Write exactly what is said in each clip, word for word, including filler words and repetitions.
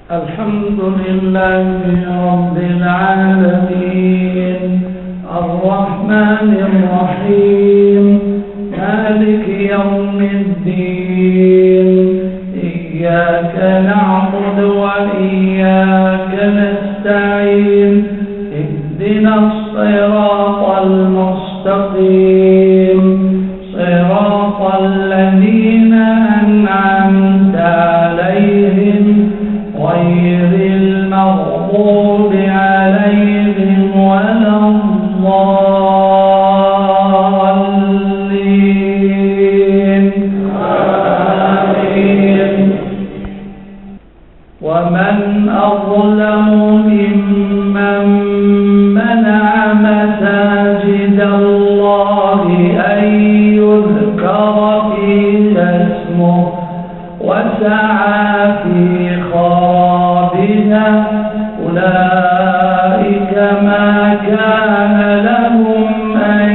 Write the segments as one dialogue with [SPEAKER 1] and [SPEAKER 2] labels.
[SPEAKER 1] الحمد لله رب العالمين الرحمن الرحيم مالك يوم الدين إياك نعبد وإياك نستعين اهدنا الصراط المستقيم صراط الذين أنعمت عليهم غير المغضوب عليهم ولا الضالين آمين. ومن أظلم ممن منع مساجد الله أن يذكر فيها اسمه وسعى في خرابها أولئك ما كان لهم أن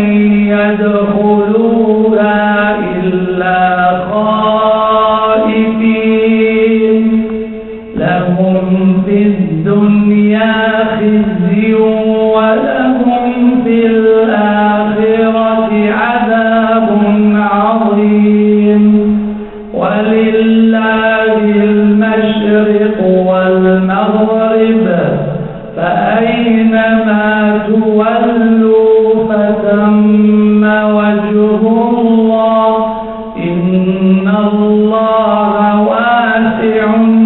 [SPEAKER 1] يدخلوها إلا خائفين لهم في الدنيا خزي ولهم في الآخرة عذاب عظيم ولله المشرق والمغرب فأينما تولوا فثم وجه الله إن الله واسع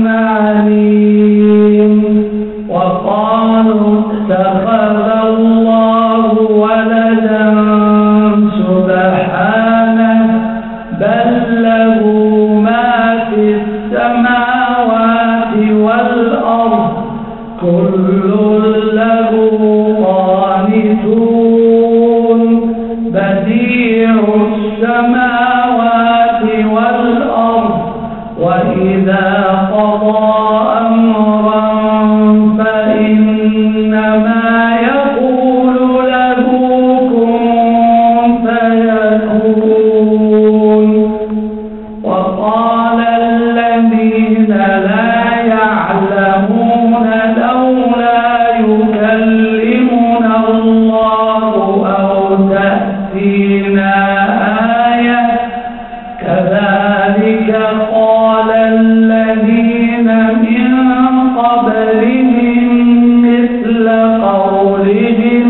[SPEAKER 1] عليم. وقالوا اتخذ الله ولدا سبحانه بل له ما في السماوات والأرض كل له قانتون بديع السماوات والأرض وإذا قضى أمرا فإنما يقول له كن فيكون. وقال الذين لا يعلمون لولا يكلمنا الله أو تأتينا آية كذلك قال الذين من قبلهم مثل قولهم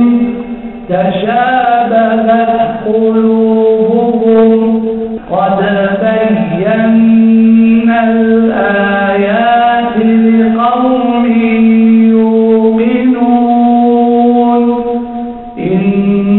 [SPEAKER 1] تشابهت قلوبهم قد بينا الآيات لقوم يوقنون إن